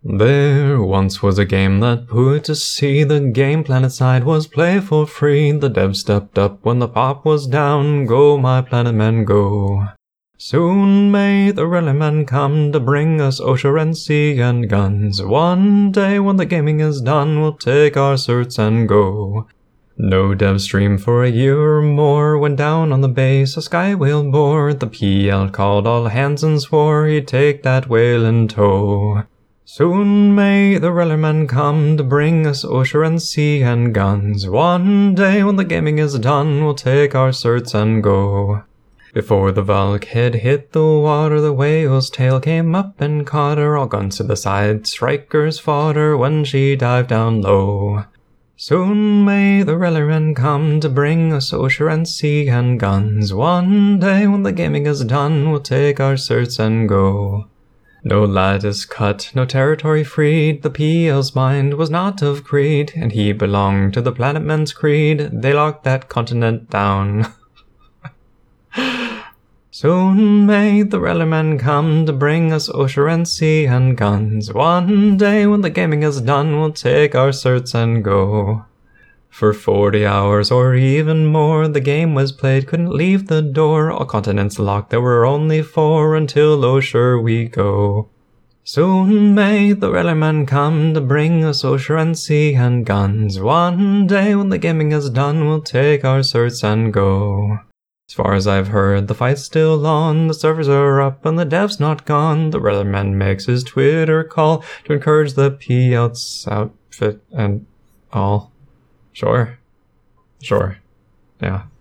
There once was a game that put to sea. The game Planet Side was play for free. The devs stepped up when the pop was down. Go, my planet men, go. Soon may the Rally Men come to bring us OSHA and sea and guns. One day when the gaming is done, we'll take our certs and go. No dev stream for a year or more. When down on the base a sky whale bore. The PL called all hands and swore he'd take that whale in tow. Soon may the Rally Men come to bring us OSHA and sea and guns. One day when the gaming is done, we'll take our certs and go. Before the Valk had hit the water, the whale's tail came up and caught her. All guns to the side, strikers fought her when she dived down low. Soon may the Rally Men come to bring us OSHA and sea and guns. One day when the gaming is done, we'll take our certs and go. No lattice cut, no territory freed. The PL's mind was not of creed, and he belonged to the Planet Men's creed. They locked that continent down. Soon may the Rally Men come to bring us OSHA and sea and guns. One day when the gaming is done, we'll take our certs and go. For 40 hours or even more, the game was played, couldn't leave the door. All continents locked, there were only 4 until OSHA we go. Soon may the Rally Men come to bring us OSHA and sea and guns. One day when the gaming is done, we'll take our certs and go. As far as I've heard, the fight's still on, the servers are up and the dev's not gone. The Rally Man makes his Twitter call to encourage the PL's outfit and all. Sure. Yeah.